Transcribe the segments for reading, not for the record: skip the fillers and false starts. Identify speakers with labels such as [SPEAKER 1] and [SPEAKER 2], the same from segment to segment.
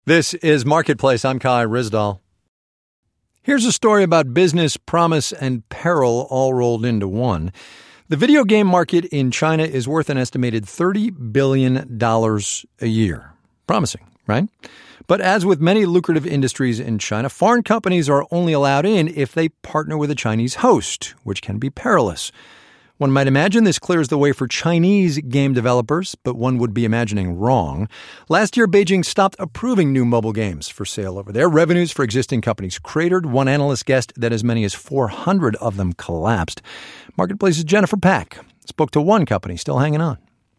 [SPEAKER 1] This is Marketplace. I'm Kai Ryssdal. Here's a story about business, promise, and peril all rolled into one. The video game market in China is worth an estimated $30 billion a year. Promising, right? But as with many lucrative industries in China, foreign companies are only allowed in if they partner with a Chinese host, which can be perilous. One might imagine this clears the way for Chinese game developers, but one would be imagining wrong. Last year, Beijing stopped approving new mobile games for sale over there. Revenues for existing companies cratered. One analyst guessed that as many as 400 of them collapsed. Marketplace's Jennifer Pack spoke to one company still hanging on.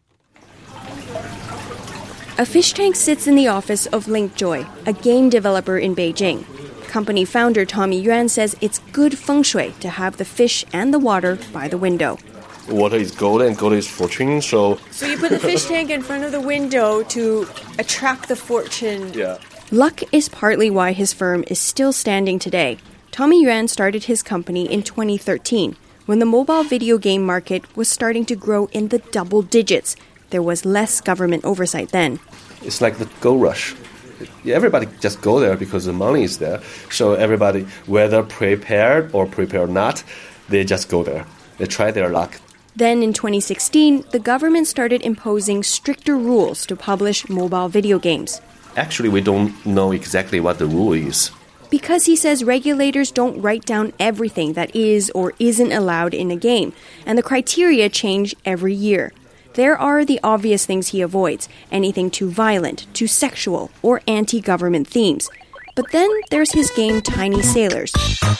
[SPEAKER 2] A fish tank sits in the office of Linkjoy, a game developer in Beijing. Company founder Tommy Yuan says it's good feng shui to have the fish and the water by the window.
[SPEAKER 3] Water is gold and gold is fortune, so
[SPEAKER 4] you put the fish tank in front of the window to attract the fortune.
[SPEAKER 3] Yeah.
[SPEAKER 2] Luck is partly why his firm is still standing today. Tommy Yuan started his company in 2013 when the mobile video game market was starting to grow in the double digits. There was less government oversight then.
[SPEAKER 3] It's like the gold rush. Everybody just go there because the money is there. So everybody, whether prepared or prepared not, they just go there. They try their luck.
[SPEAKER 2] Then in 2016, the government started imposing stricter rules to publish mobile video games.
[SPEAKER 3] Actually, we don't know exactly what the rule is.
[SPEAKER 2] Because he says regulators don't write down everything that is or isn't allowed in a game, and the criteria change every year. There are the obvious things he avoids, anything too violent, too sexual, or anti-government themes. But then there's his game Tiny Sailors.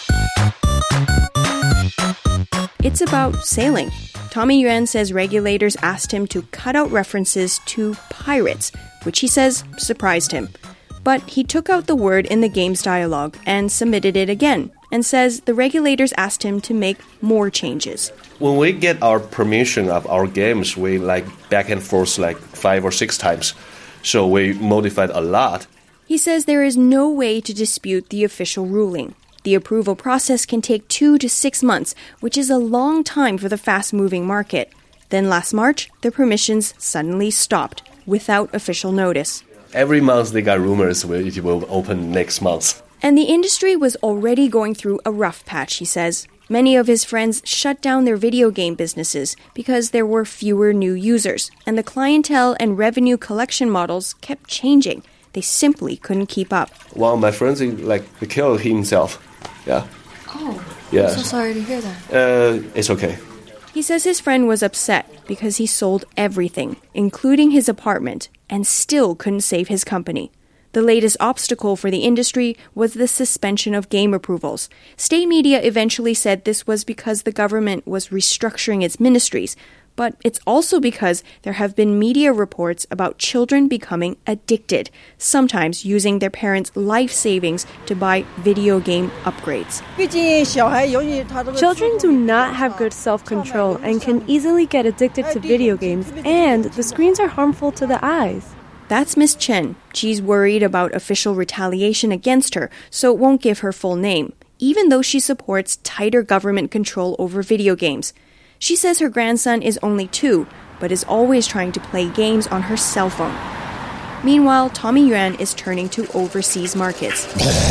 [SPEAKER 2] It's about sailing. Tommy Yuan says regulators asked him to cut out references to pirates, which he says surprised him. But he took out the word in the game's dialogue and submitted it again, and says the regulators asked him to make more changes.
[SPEAKER 3] When we get our permission of our games, we back and forth 5 or 6 times. So we modified a lot.
[SPEAKER 2] He says there is no way to dispute the official ruling. The approval process can take 2 to 6 months, which is a long time for the fast-moving market. Then last March, the permissions suddenly stopped without official notice.
[SPEAKER 3] Every month they got rumors it will open next month.
[SPEAKER 2] And the industry was already going through a rough patch, he says. Many of his friends shut down their video game businesses because there were fewer new users, and the clientele and revenue collection models kept changing. They simply couldn't keep up.
[SPEAKER 3] One of my friends, he killed himself. Yeah.
[SPEAKER 4] Oh,
[SPEAKER 3] yeah.
[SPEAKER 4] I'm so sorry to hear that.
[SPEAKER 3] It's okay.
[SPEAKER 2] He says his friend was upset because he sold everything, including his apartment, and still couldn't save his company. The latest obstacle for the industry was the suspension of game approvals. State media eventually said this was because the government was restructuring its ministries, but it's also because there have been media reports about children becoming addicted, sometimes using their parents' life savings to buy video game upgrades.
[SPEAKER 5] Children do not have good self-control and can easily get addicted to video games, and the screens are harmful to the eyes.
[SPEAKER 2] That's Miss Chen. She's worried about official retaliation against her, so won't give her full name, even though she supports tighter government control over video games. She says her grandson is only 2, but is always trying to play games on her cell phone. Meanwhile, Tommy Yuan is turning to overseas markets.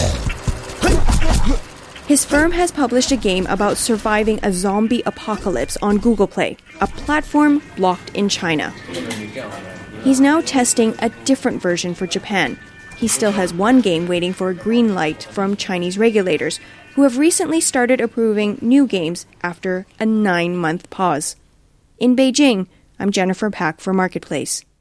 [SPEAKER 2] His firm has published a game about surviving a zombie apocalypse on Google Play, a platform blocked in China. He's now testing a different version for Japan. He still has one game waiting for a green light from Chinese regulators, who have recently started approving new games after a 9-month pause. In Beijing, I'm Jennifer Pack for Marketplace.